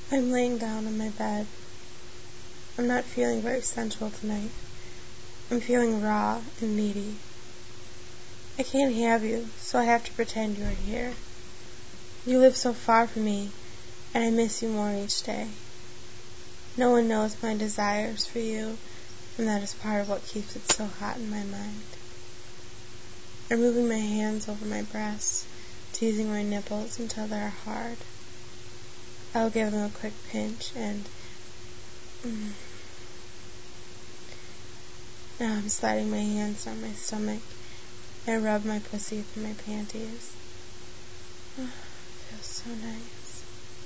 I'm laying down on my bed. I'm not feeling very sensual tonight. I'm feeling raw and needy. I can't have you, so I have to pretend you are here. You live so far from me, and I miss you more each day. No one knows my desires for you, and that is part of what keeps it so hot in my mind. I'm moving my hands over my breasts, teasing my nipples until they are hard. I'll give them a quick pinch and... Now I'm sliding my hands down my stomach and rub my pussy through my panties. It feels so nice.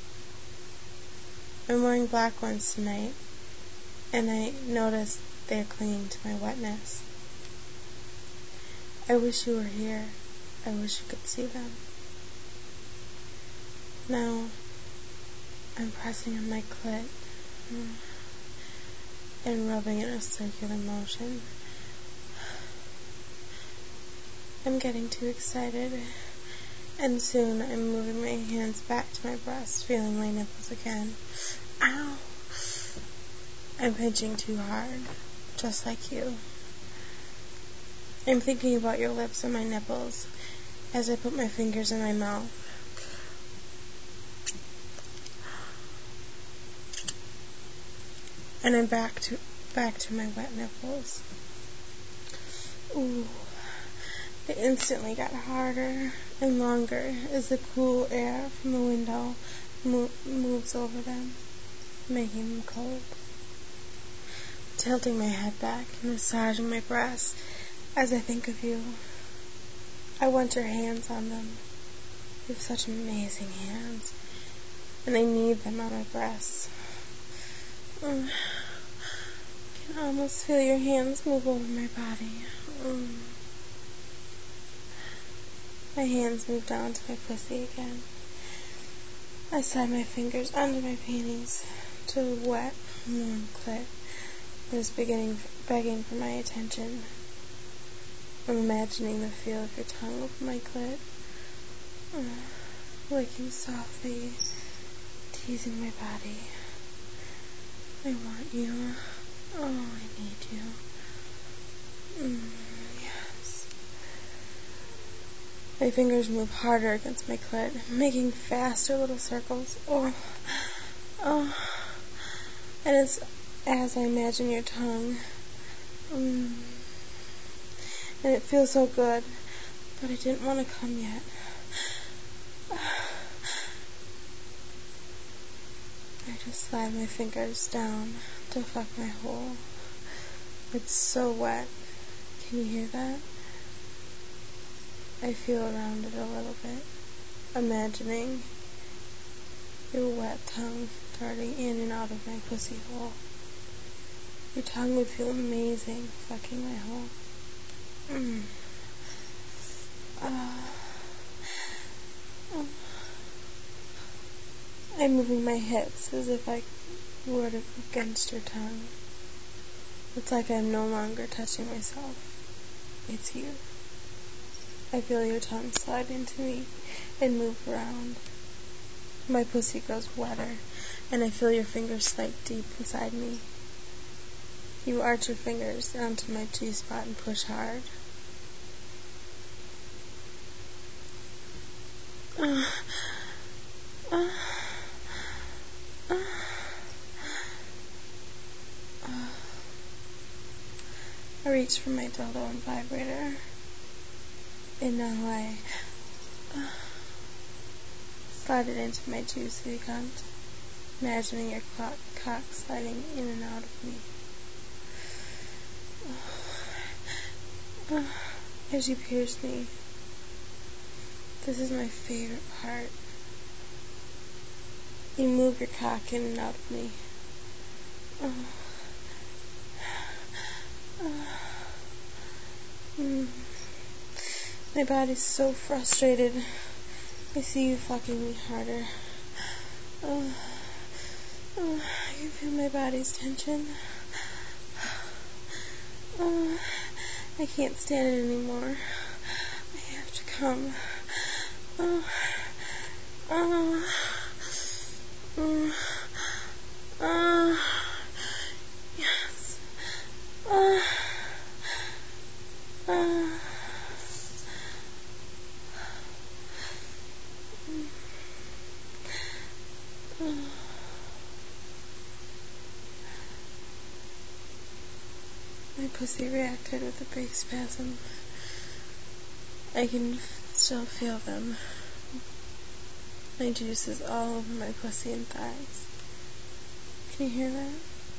I'm wearing black ones tonight, and I notice they're clinging to my wetness. I wish you were here. I wish you could see them. Now, I'm pressing on my clit and rubbing in a circular motion. I'm getting too excited, and soon I'm moving my hands back to my breast, feeling my nipples again. Ow! I'm pinching too hard, just like you. I'm thinking about your lips and my nipples as I put my fingers in my mouth. And I'm back to my wet nipples. Ooh. It instantly got harder and longer as the cool air from the window moves over them, making them cold. Tilting my head back and massaging my breasts as I think of you. I want your hands on them. You have such amazing hands, and I need them on my breasts. I can almost feel your hands move over my body. My hands move down to my pussy again. I slide my fingers under my panties to the wet, warm clit that is begging for my attention. I'm imagining the feel of your tongue over my clit, licking softly, teasing my body. I want you. Oh, I need you. Yes. My fingers move harder against my clit, making faster little circles. Oh. And as I imagine your tongue, and it feels so good, but I didn't want to come yet. I just slide my fingers down to fuck my hole. It's so wet. Can you hear that? I feel around it a little bit, imagining your wet tongue darting in and out of my pussy hole. Your tongue would feel amazing fucking my hole. I'm moving my hips as if I were against your tongue. It's like I'm no longer touching myself. It's you. I feel your tongue slide into me and move around. My pussy grows wetter, and I feel your fingers slide deep inside me. You arch your fingers onto my G-spot and push hard. I reach for my dildo and vibrator, and now I slide it into my juicy cunt, imagining your cock sliding in and out of me. As you pierce me, this is my favorite part. You move your cock in and out of me. My body's so frustrated. I see you fucking me harder. I can feel my body's tension. I can't stand it anymore. I have to come. My pussy reacted with a big spasm. I can still feel them. My juice is all over my pussy and thighs. Can you hear that?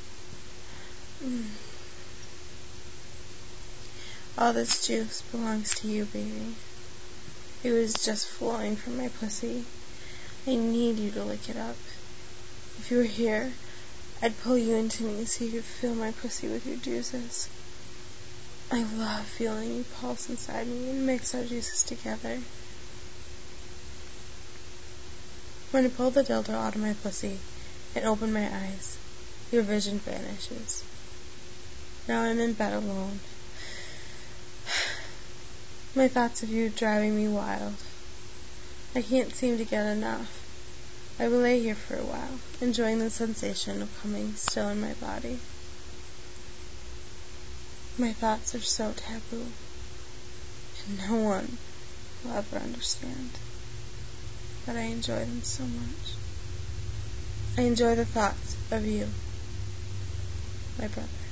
All this juice belongs to you, baby. It was just flowing from my pussy. I need you to lick it up. If you were here, I'd pull you into me so you could fill my pussy with your juices. I love feeling you pulse inside me and mix our juices together. When I pull the dildo out of my pussy and open my eyes, your vision vanishes. Now I'm in bed alone. My thoughts of you driving me wild. I can't seem to get enough. I will lay here for a while, enjoying the sensation of coming still in my body. My thoughts are so taboo, and no one will ever understand. But I enjoy them so much. I enjoy the thoughts of you, my brother.